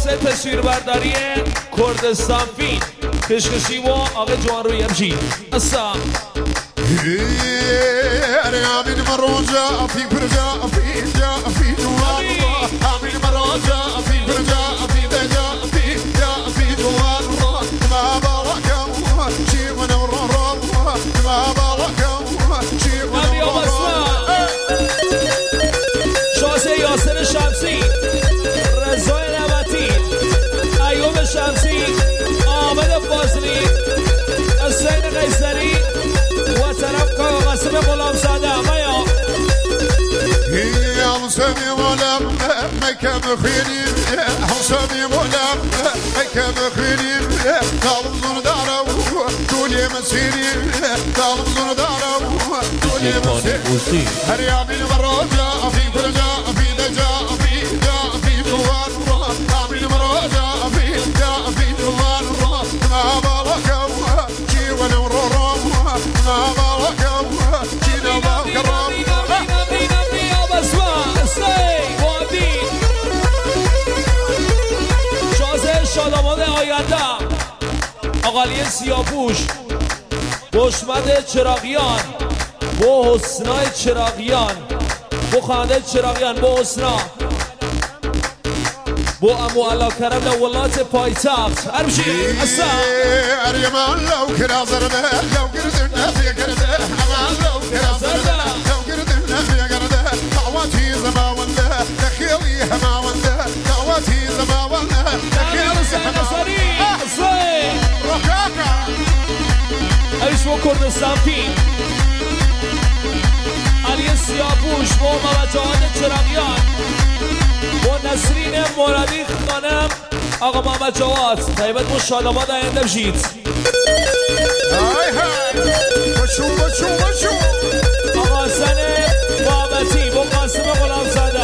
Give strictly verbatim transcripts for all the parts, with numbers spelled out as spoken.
واسه تصویربرداری کردستان فیلم کشکشی و آقا جوان روی امشی اصلا امین مروجا فی برجا فی جا فی جوان امین مروجا فی برجا فی دجا فی جا فی جوان ما بالكم شي من ورا ما بالكم شي من ورا شازه یاسر شمسی رضای نعمتی ایوب شمسی آمد فاضلی حسین قیصری و طرف قاسم غلامزاده مایا يا حسامي ولم مكة بخيري حسامي ولم مكة بخيري طالب زور دارو دولي مسيري طالب زور دارو دولي مسيري هريامي مروجا في برجا في دجا في جا في دوار امين مروجا في جا في دوار ما بالكم شي ولو رورو ما بالكم شي نبا كرام شادامان آینده اقالی سیاپوش بشمد چراغیان با حسنای چراغیان با خانده چراغیان با حسنا با امو علا کرم لولات پایتخت هرمشی اصلا اريمان لو كرا زرده لو قردنا في قرده امان لو كرا زرده لو قردنا في قرده دعواتي زما ونده تخيلي هما ونده دعواتي زما ونده تخيلي زما ونده ركاكا ایش با کردستان فیلم علی سیاپوش با محمد چراغیان با نسرین مرادی خانم آقا محمد جواد طیبت با شاداباد آینده بشید های های بشو بشو بشو آقا حسن بابتی با قاسم غلامزاده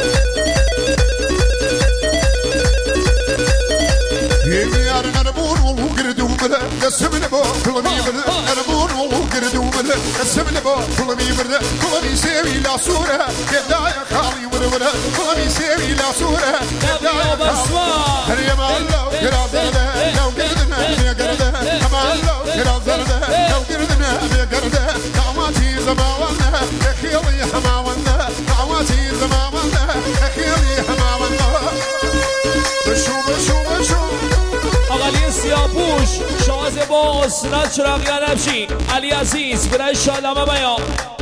يميار نربون وقردو بلا قسمنا بو كلمي بلا نربون وقردو بلا قسمنا بو كلمي بلا كلمي سيوي لا صورة كدايا خالي ورورا كلمي سيوي لا صورة كدايا خالي هريما لو كرا زرده لو قردنا في قرده هما لو كرا زرده لو قردنا في قرده دعواتي زماوانا اخيلي هماوانا دعواتي زماوانا اخيلي هماوانا بشو بشو بشو علی سیاپوش شازه با حسنات چراغیان افشی علی عزیز برای شادامه بیا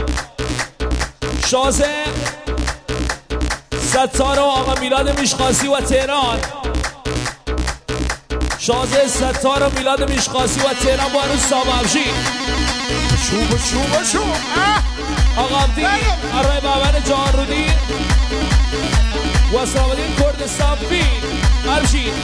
شازه ستار و آقا میلاد میشخاصی و تهران شازه ستار و میلاد میشخاصی و تهران با هنوز سامه افشی بشو بشو بشو آقا عبدی ارای بابن جان رودی و سلامدین کردستان فی افشی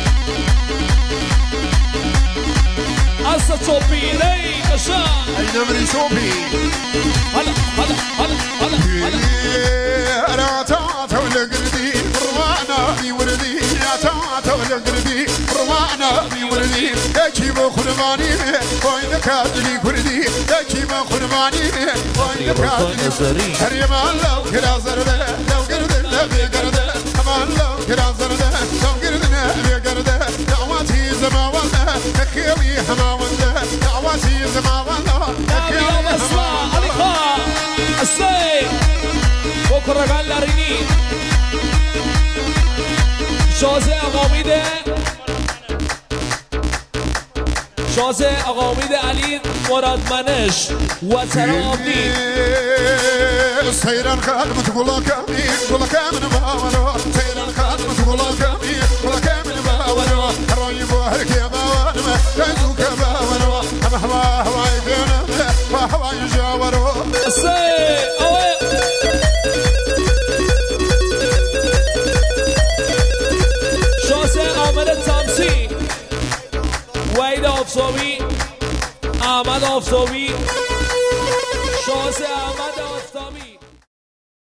هسه توپی لی قشان ای نمری شوپی هلا هلا هلا هلا هلا انا تعات ولا قردي روانا بي وردي يا تعات ولا قردي روانا بي وردي داكي ما خرماني وين كادلي كردي داكي ما خرماني وين كادلي هريما لو كرا زرده لو قردنا بي قرده امان لو كرا زرده لو قردنا بي قرده دعواتي زما والله اخيري هما والله دعواتي زما والله اخيري هما والله السي بكره قال لاريني شازه اقاميده شازه اقاميده علي مراد منش و ترابي سيران خادم تقول كامي تقول كامن باورو سيران خادم تقول كامي تقول كامن باورو رايب وهرك يا باورو تنزو كباورو ام هوا هوا يدنا هوا يجاورو السي اوي شازه عامل تامسی وحید آفزاوی احمد آفزاوی شازه احمد